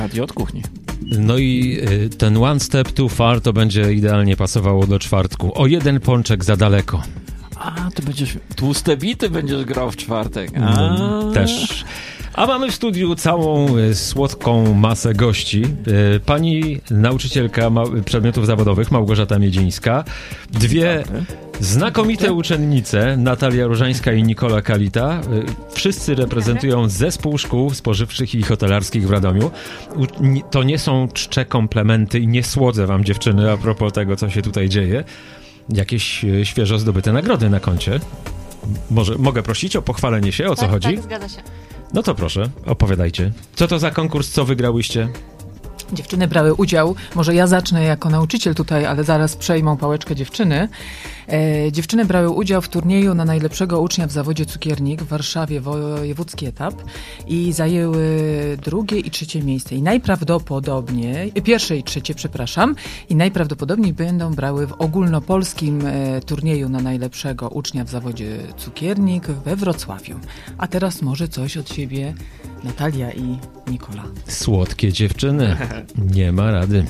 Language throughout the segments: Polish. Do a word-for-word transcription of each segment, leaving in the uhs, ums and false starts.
Radio od kuchni. No i y, ten one step too far to będzie idealnie pasowało do czwartku. O jeden pączek za daleko. A, ty będziesz tłuste bity będziesz grał w czwartek. A. No, też. A mamy w studiu całą y, słodką masę gości. Y, pani nauczycielka ma- przedmiotów zawodowych Małgorzata Miedzińska. Dwie znakomite uczennice, Natalia Różańska i Nikola Kalita. Y, wszyscy reprezentują zespół szkół spożywczych i hotelarskich w Radomiu. U- ni- to nie są czcze komplementy i nie słodzę wam, dziewczyny, a propos tego, co się tutaj dzieje. Jakieś y, świeżo zdobyte nagrody na koncie. Może mogę prosić o pochwalenie się, o co tak, chodzi? Tak, zgadza się. No to proszę, opowiadajcie. Co to za konkurs, co wygrałyście? Dziewczyny brały udział, może ja zacznę jako nauczyciel tutaj, ale zaraz przejmą pałeczkę dziewczyny. E, dziewczyny brały udział w turnieju na najlepszego ucznia w zawodzie cukiernik w Warszawie, wojewódzki etap i zajęły drugie i trzecie miejsce. I najprawdopodobniej, pierwsze i trzecie, przepraszam, i najprawdopodobniej będą brały w ogólnopolskim e, turnieju na najlepszego ucznia w zawodzie cukiernik we Wrocławiu. A teraz może coś od siebie Natalia i Nikola. Słodkie dziewczyny. Nie ma rady.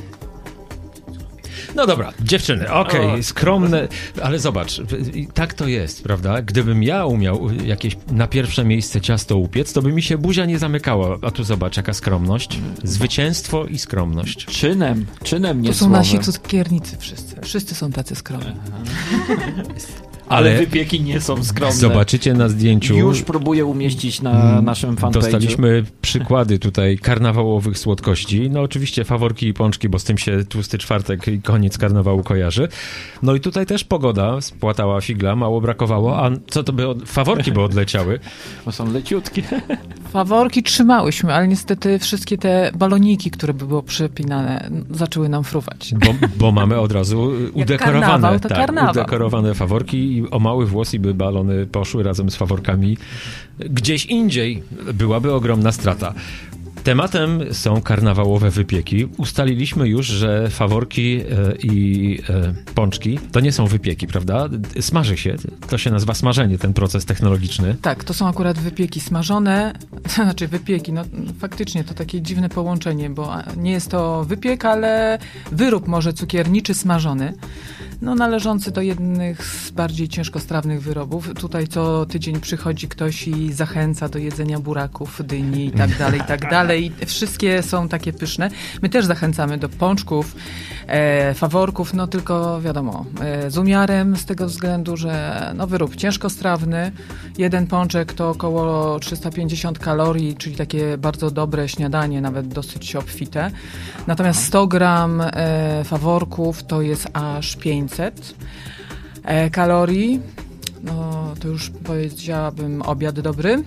No dobra, dziewczyny, okej, okay, skromne, ale zobacz, tak to jest, prawda? Gdybym ja umiał jakieś na pierwsze miejsce ciasto upiec, to by mi się buzia nie zamykała. A tu zobacz, jaka skromność. Zwycięstwo i skromność. Czynem, czynem, nie To są słowem. nasi cukiernicy wszyscy. Wszyscy są tacy skromni. Ale, Ale wypieki nie są skromne. Zobaczycie na zdjęciu. Już próbuję umieścić na naszym fanpage'u. Dostaliśmy przykłady tutaj karnawałowych słodkości. No oczywiście faworki i pączki, bo z tym się tłusty czwartek i koniec karnawału kojarzy. No i tutaj też pogoda spłatała figla, mało brakowało. A co to by... Od... Faworki by odleciały. Bo są leciutkie. Faworki trzymałyśmy, ale niestety wszystkie te baloniki, które by było przypinane, zaczęły nam fruwać. Bo, bo mamy od razu udekorowane. Karnawał, to tak, karnawał. udekorowane faworki i o mały włos i by balony poszły razem z faworkami gdzieś indziej. Byłaby ogromna strata. Tematem są karnawałowe wypieki. Ustaliliśmy już, że faworki e, i e, pączki to nie są wypieki, prawda? Smaży się. To się nazywa smażenie, ten proces technologiczny. Tak, to są akurat wypieki smażone, znaczy wypieki, no faktycznie to takie dziwne połączenie, bo nie jest to wypiek, ale wyrób może cukierniczy smażony. No, należący do jednych z bardziej ciężkostrawnych wyrobów. Tutaj co tydzień przychodzi ktoś i zachęca do jedzenia buraków, dyni i tak dalej, i tak dalej. Wszystkie są takie pyszne. My też zachęcamy do pączków, e, faworków, no tylko wiadomo, e, z umiarem, z tego względu, że no, wyrób ciężkostrawny. Jeden pączek to około trzysta pięćdziesiąt kalorii, czyli takie bardzo dobre śniadanie, nawet dosyć obfite. Natomiast sto gram e, faworków to jest aż pięćset e, kalorii. No to już powiedziałabym obiad dobry.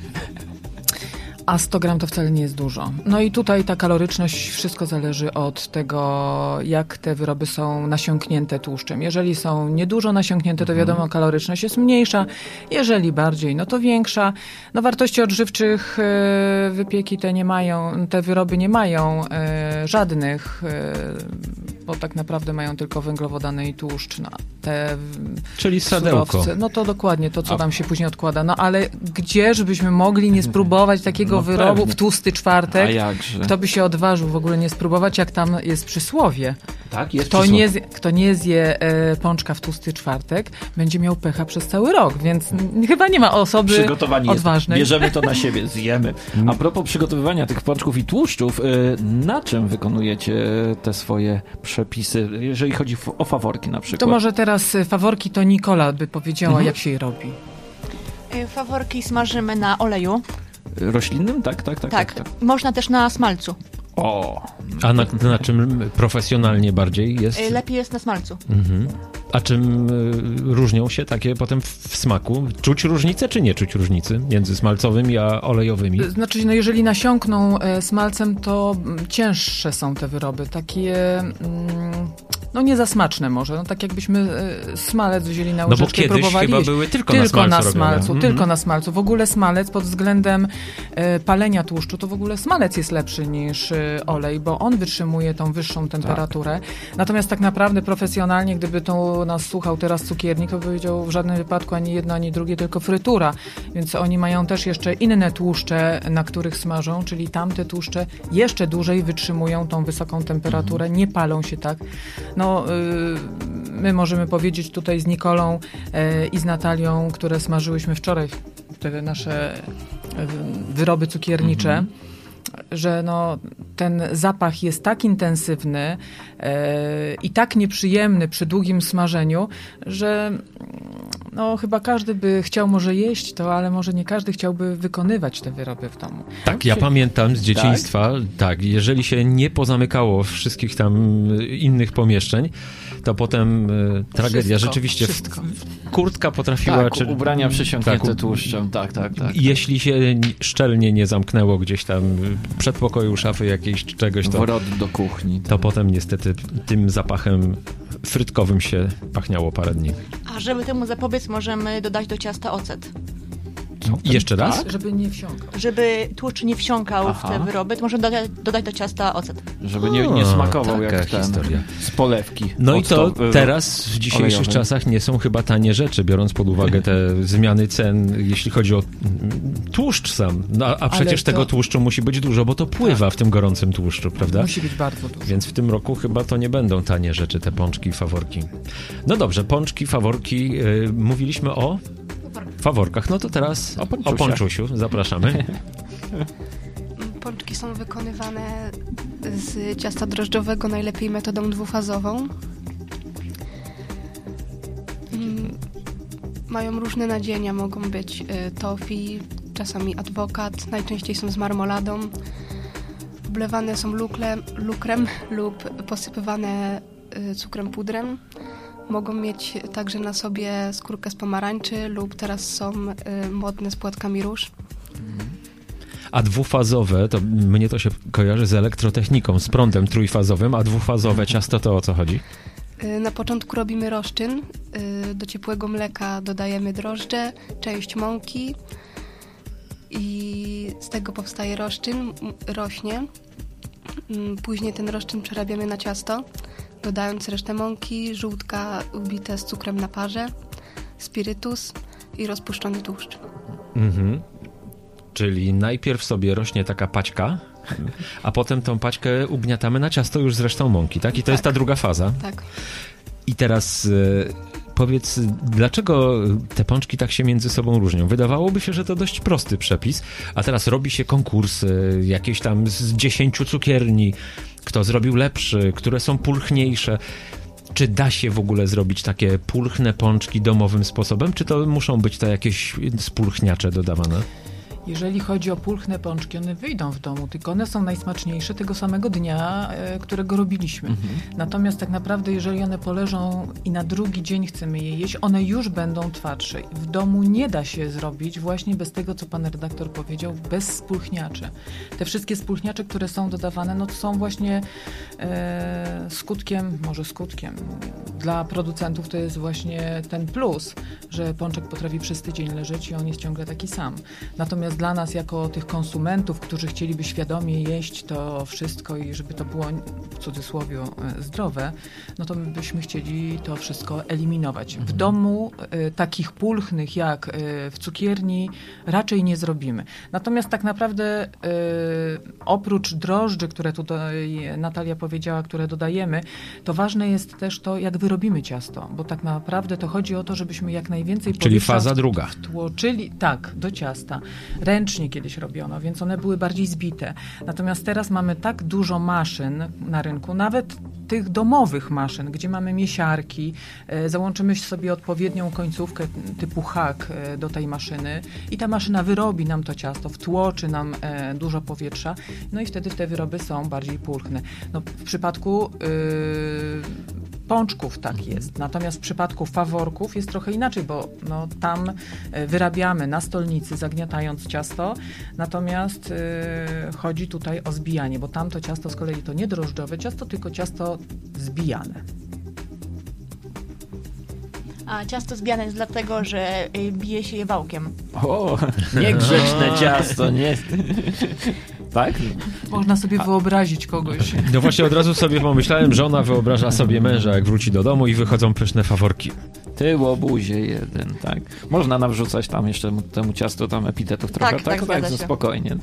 A sto gram to wcale nie jest dużo. No i tutaj ta kaloryczność, wszystko zależy od tego, jak te wyroby są nasiąknięte tłuszczem. Jeżeli są niedużo nasiąknięte, to wiadomo, kaloryczność jest mniejsza. Jeżeli bardziej, no to większa. No wartości odżywczych e, wypieki te nie mają, te wyroby nie mają e, żadnych, e, bo tak naprawdę mają tylko węglowodany i tłuszcz. No, te Czyli sadełko. surowce, no to dokładnie to, co tam się później odkłada. No ale gdzie, żebyśmy mogli nie spróbować takiego No wyrobu pewnie. w tłusty czwartek? A jakże? Kto by się odważył w ogóle nie spróbować, jak tam jest przysłowie? Tak, jest Kto przysłowie. nie, zje, kto nie zje e, pączka w tłusty czwartek, będzie miał pecha przez cały rok, więc n- chyba nie ma osoby Przygotowani odważnej. Jest. Bierzemy to na siebie, zjemy. A propos przygotowywania tych pączków i tłuszczów, y, na czym wykonujecie te swoje przepisy, jeżeli chodzi f- o faworki na przykład? To może teraz e, faworki to Nikola by powiedziała, Mhm. jak się je robi. Y, Faworki smażymy na oleju. Roślinnym? Tak, tak, tak. Tak, tak, tak. można też na smalcu. O, A na, na czym profesjonalnie bardziej jest? Y, Lepiej jest na smalcu. Mhm. A czym y, różnią się takie potem w, w smaku? Czuć różnicę, czy nie czuć różnicy między smalcowymi a olejowymi? Znaczy, no jeżeli nasiąkną e, smalcem, to mm, cięższe są te wyroby. Takie, mm, no nie za smaczne może, no tak jakbyśmy e, smalec wzięli na No bo łyżeczkę i kiedyś próbowali chyba jeść. były tylko, tylko na na smalcu smalcu, robione. tylko Mhm. na smalcu. W ogóle smalec pod względem e, palenia tłuszczu, to w ogóle smalec jest lepszy niż e, olej, bo on wytrzymuje tą wyższą temperaturę. Natomiast tak naprawdę profesjonalnie, gdyby to nas słuchał teraz cukiernik, to powiedział w żadnym wypadku ani jedno, ani drugie, tylko frytura. Więc oni mają też jeszcze inne tłuszcze, na których smażą, czyli tamte tłuszcze jeszcze dłużej wytrzymują tą wysoką temperaturę, nie palą się tak. No, y, my możemy powiedzieć tutaj z Nikolą y, i z Natalią, które smażyłyśmy wczoraj te nasze y, wyroby cukiernicze, mhm. że no, ten zapach jest tak intensywny e, i tak nieprzyjemny przy długim smażeniu, że no, chyba każdy by chciał może jeść to, ale może nie każdy chciałby wykonywać te wyroby w domu. Tak, ja pamiętam z dzieciństwa, tak? tak, jeżeli się nie pozamykało wszystkich tam innych pomieszczeń, to potem e, tragedia. Wszystko, Rzeczywiście wszystko. W, kurtka potrafiła... Tak, czy, ubrania przysiągnięte tak, tłuszczem, tak, tak, tak. Jeśli się szczelnie nie zamknęło gdzieś tam w przedpokoju, szafy jakiejś czy czegoś, to, Wrot do kuchni. to potem niestety tym zapachem frytkowym się pachniało parę dni. A żeby temu zapobiec, możemy dodać do ciasta ocet. Jeszcze raz? Tak? Żeby nie wsiąkał. Żeby tłuszcz nie wsiąkał Aha. w te wyroby, to możemy dodać, dodać do ciasta ocet. Żeby nie, nie smakował O, jak taka ten historia. z polewki. No i to octowy- teraz w dzisiejszych olejowej. czasach nie są chyba tanie rzeczy, biorąc pod uwagę te zmiany cen, jeśli chodzi o mm, tłuszcz sam. No, a przecież to- tego tłuszczu musi być dużo, bo to pływa w tym gorącym tłuszczu, prawda? Musi być bardzo dużo. Więc w tym roku chyba to nie będą tanie rzeczy, te pączki, faworki. No dobrze, pączki, faworki. Yy, mówiliśmy o faworkach. No to teraz O o, ponczusiach. ponczusiu. Zapraszamy. Pączki są wykonywane z ciasta drożdżowego, najlepiej metodą dwufazową. Mm, Mają różne nadzienia, mogą być y, tofi, czasami adwokat, najczęściej są z marmoladą. Oblewane są lukle, lukrem lub posypywane y, cukrem pudrem. Mogą mieć także na sobie skórkę z pomarańczy lub teraz są y, modne z płatkami róż. A dwufazowe, to mnie to się kojarzy z elektrotechniką, z prądem trójfazowym, a dwufazowe ciasto to o co chodzi? Y, Na początku robimy roszczyn. Y, Do ciepłego mleka dodajemy drożdże, część mąki i z tego powstaje roszczyn, m- rośnie. Mm, Później ten roszczyn przerabiamy na ciasto, dodając resztę mąki, żółtka ubite z cukrem na parze, spirytus i rozpuszczony tłuszcz. Mhm. Czyli najpierw sobie rośnie taka paćka, a potem tą paćkę ugniatamy na ciasto już z resztą mąki, tak? I to Tak. jest ta druga faza. Tak. I teraz e, powiedz, dlaczego te pączki tak się między sobą różnią? Wydawałoby się, że to dość prosty przepis, a teraz robi się konkursy, jakieś tam z dziesięciu cukierni, kto zrobił lepszy, które są pulchniejsze. Czy da się w ogóle zrobić takie pulchne pączki domowym sposobem, czy to muszą być te jakieś spulchniacze dodawane? Jeżeli chodzi o pulchne pączki, one wyjdą w domu, tylko one są najsmaczniejsze tego samego dnia, e, którego robiliśmy. Mhm. Natomiast tak naprawdę, jeżeli one poleżą i na drugi dzień chcemy je jeść, one już będą twardsze. W domu nie da się zrobić właśnie bez tego, co pan redaktor powiedział, bez spulchniaczy. Te wszystkie spulchniacze, które są dodawane, no to są właśnie e, skutkiem, może skutkiem, dla producentów to jest właśnie ten plus, że pączek potrafi przez tydzień leżeć i on jest ciągle taki sam. Natomiast dla nas, jako tych konsumentów, którzy chcieliby świadomie jeść to wszystko i żeby to było w cudzysłowie e, zdrowe, no to my byśmy chcieli to wszystko eliminować. W domu e, takich pulchnych jak e, w cukierni raczej nie zrobimy. Natomiast tak naprawdę e, oprócz drożdży, które tutaj Natalia powiedziała, które dodajemy, to ważne jest też to, jak wyrobimy ciasto, bo tak naprawdę to chodzi o to, żebyśmy jak najwięcej Czyli powietrza faza druga. wtłoczyli, tak, do ciasta. Ręcznie kiedyś robiono, więc one były bardziej zbite. Natomiast teraz mamy tak dużo maszyn na rynku, nawet tych domowych maszyn, gdzie mamy miesiarki, e, załączymy sobie odpowiednią końcówkę typu hak e, do tej maszyny i ta maszyna wyrobi nam to ciasto, wtłoczy nam e, dużo powietrza, no i wtedy te wyroby są bardziej pulchne. No, w przypadku yy, pączków tak jest, natomiast w przypadku faworków jest trochę inaczej, bo no, tam e, wyrabiamy na stolnicy, zagniatając ciasto, natomiast e, chodzi tutaj o zbijanie, bo tamto ciasto z kolei to nie drożdżowe ciasto, tylko ciasto zbijane. A ciasto zbijane jest dlatego, że y, bije się je wałkiem. O, niegrzeczne ciasto, nie. Tak? Można sobie wyobrazić kogoś. No właśnie od razu sobie pomyślałem, żona wyobraża sobie męża, jak wróci do domu i wychodzą pyszne faworki. Ty łobuzie jeden, tak. Można nawrzucać tam jeszcze temu ciastu tam epitetów trochę, Tak, tak? tak, Tak, zgadza tak się. spokojnie.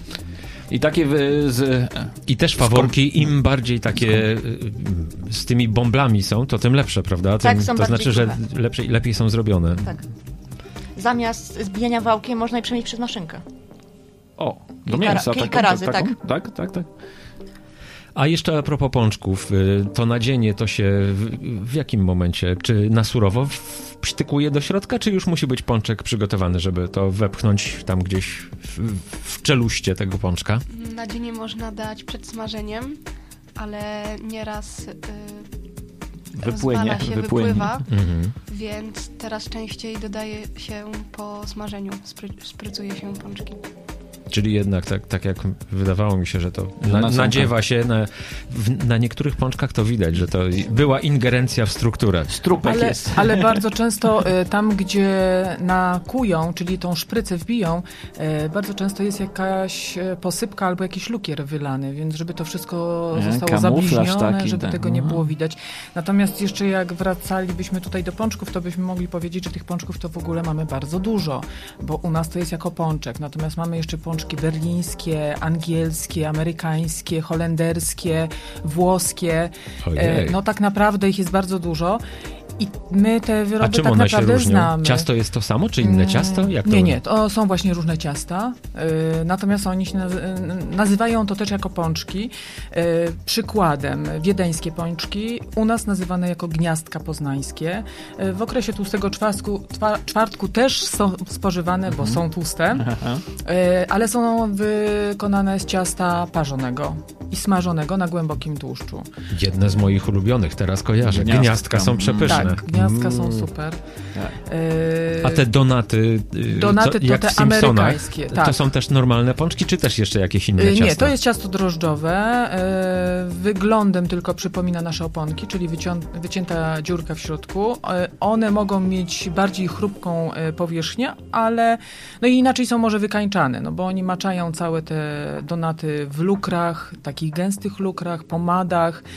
I takie wy, z... I też faworki im bardziej takie y, z tymi bąblami są, to tym lepsze, prawda? Tym, Tak, są to bardziej znaczy, że kruche. lepiej, lepiej są zrobione. Tak. Zamiast zbijania wałkiem można je przemieść przez maszynkę. O, do Kilka mięsa. ra- kilka taką, razy, taką, tak. Tak, tak, A jeszcze a propos pączków, y, to nadzienie to się w, w jakim momencie? Czy na surowo w- wprztykuje do środka, czy już musi być pączek przygotowany, żeby to wepchnąć tam gdzieś w, w czeluście tego pączka? Nadzienie można dać przed smażeniem, ale nieraz y, Wypłynie, rozwala się, wypłynie. wypływa, Mhm. więc teraz częściej dodaje się po smażeniu, spry- sprycuje się pączki. Czyli jednak tak, tak jak wydawało mi się, że to na, Nasąka. nadziewa się, na, w, na niektórych pączkach to widać, że to była ingerencja w strukturę. Strupek Ale, jest. ale bardzo często y, tam, gdzie nakują, czyli tą szprycę wbiją, y, bardzo często jest jakaś y, posypka albo jakiś lukier wylany, więc żeby to wszystko E, zostało kamuflaż zabliźnione, taki, żeby tak. tego nie Mhm. było widać. Natomiast jeszcze jak wracalibyśmy tutaj do pączków, to byśmy mogli powiedzieć, że tych pączków to w ogóle mamy bardzo dużo, bo u nas to jest jako pączek, natomiast mamy jeszcze pączki berlińskie, angielskie, amerykańskie, holenderskie, włoskie. Ojej. E, No tak naprawdę ich jest bardzo dużo i my te A wyroby czym tak one się naprawdę różnią? znamy. Ciasto jest to samo, czy inne ciasto? Jak to Nie, nie, to są właśnie różne ciasta, y, natomiast oni się naz- y, nazywają to też jako pączki. Y, przykładem wiedeńskie pączki, u nas nazywane jako gniazdka poznańskie. Y, w okresie tłustego czwartku, twa, czwartku też są spożywane, bo są tłuste, Aha. y, ale są wykonane z ciasta parzonego i smażonego na głębokim tłuszczu. Jedne z moich ulubionych, teraz kojarzę. Gniazdka. Gniazdka są przepyszne. Tak, gniazdka Mm. są super. Tak. Y, A te donaty, y, Donaty co, to jak te w Simpsonach, amerykańskie, to tak. są też normalne pączki, czy też jeszcze jakieś inne Y, ciasta? Nie, to jest ciasto drożdżowe. y, Wyglądem tylko przypomina nasze oponki, czyli wycią- wycięta dziurka w środku. Y, One mogą mieć bardziej chrupką y, powierzchnię, ale no i inaczej są może wykańczane, no bo oni maczają całe te donaty w lukrach, takich gęstych lukrach, pomadach, y,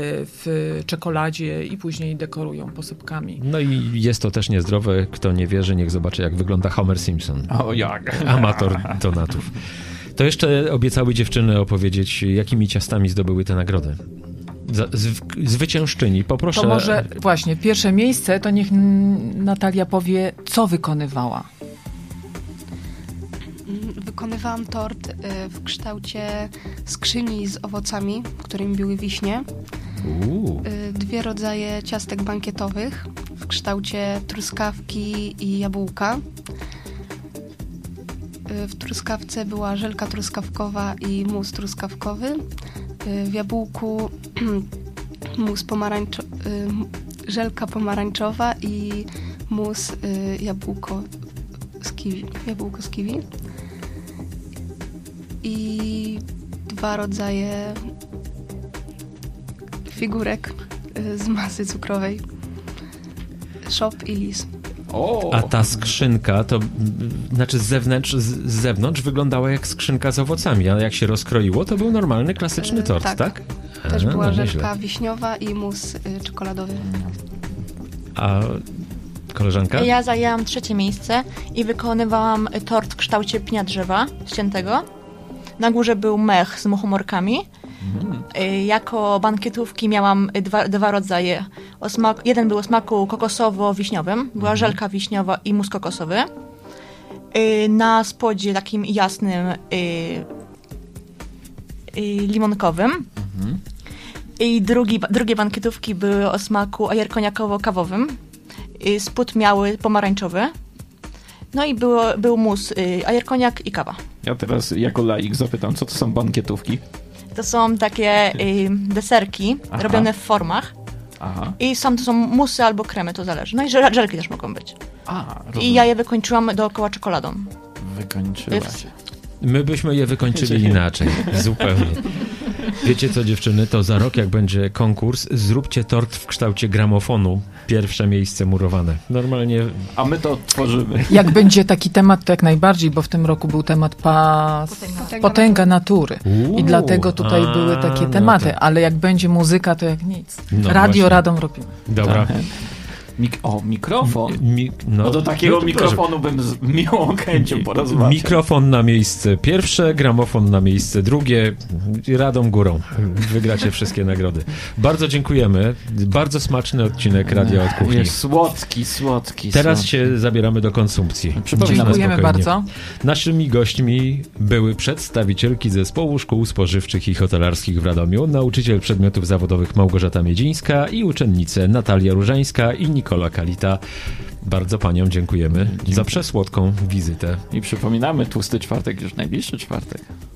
w czekoladzie i później dekorują posypkami. No i jest to też niezdrowe. Kto nie wierzy, niech zobaczy, jak wygląda Homer Simpson. O jak. Amator donatów. To jeszcze obiecały dziewczyny opowiedzieć, jakimi ciastami zdobyły te nagrody. Za, z, zwyciężczyni, poproszę. To może właśnie pierwsze miejsce, to niech mm, Natalia powie, co wykonywała. Mm, Wykonywałam tort y, w kształcie skrzyni z owocami, którymi były wiśnie. Uuu. Y, Dwie rodzaje ciastek bankietowych w kształcie truskawki i jabłka. Y, W truskawce była żelka truskawkowa i mus truskawkowy. Y, W jabłku mus pomarańczo... y, żelka pomarańczowa i mus y, jabłko z kiwi. Jabłko z kiwi. I dwa rodzaje figurek y, z masy cukrowej. Shop i lis. O, A ta skrzynka, to mm, znaczy z zewnątrz, z, z zewnątrz wyglądała jak skrzynka z owocami, ale jak się rozkroiło, to był normalny, klasyczny E, tort, tak. tak? Też A, była no żelka nieźle. wiśniowa i mus y, czekoladowy. A koleżanka? Ja zajęłam trzecie miejsce i wykonywałam tort w kształcie pnia drzewa ściętego. Na górze był mech z muchomorkami. Y, Jako bankietówki miałam dwa, dwa rodzaje. O smak, jeden był o smaku kokosowo-wiśniowym. Była żelka wiśniowa i mus kokosowy. Y, Na spodzie takim jasnym y, y, limonkowym. I drugi, drugie bankietówki były o smaku ajerkoniakowo-kawowym. Y, Spód miały pomarańczowy. No i było, był mus y, ajerkoniak i kawa. ja teraz jako laik zapytam, co to są bankietówki? To są takie y, deserki Aha. robione w formach Aha. i są, to są musy albo kremy, to zależy. No i żel- żelki też mogą być. A, rozumiem. I ja je wykończyłam dookoła czekoladą. Wykończyłaś. W- My byśmy je wykończyli inaczej, zupełnie. Wiecie co, dziewczyny, to za rok, jak będzie konkurs, zróbcie tort w kształcie gramofonu. Pierwsze miejsce murowane. Normalnie... A my to tworzymy. Jak będzie taki temat, to jak najbardziej, bo w tym roku był temat pas... Potęga. potęga natury. Uuu, I dlatego tutaj a, były takie no tematy, tak. ale jak będzie muzyka, to jak nic. No Radio właśnie. radą robimy. Dobra. Tak. Mik- o, mikrofon. Mi, no, No do takiego no to mikrofonu bym z miłą chęcią porozmawiał. Mikrofon na miejsce pierwsze, gramofon na miejsce drugie, radą górą. Wygracie wszystkie nagrody. Bardzo dziękujemy. Bardzo smaczny odcinek Radia od Kuchni. Jest słodki, słodki. Teraz słodki. się zabieramy do konsumpcji. Można Dziękujemy spokojnie. bardzo. Naszymi gośćmi były przedstawicielki Zespołu Szkół Spożywczych i Hotelarskich w Radomiu, nauczyciel przedmiotów zawodowych Małgorzata Miedzińska i uczennice Natalia Różańska i Nikola Kalita. Bardzo paniom dziękujemy za przesłodką wizytę. I przypominamy, tłusty czwartek już najbliższy czwartek.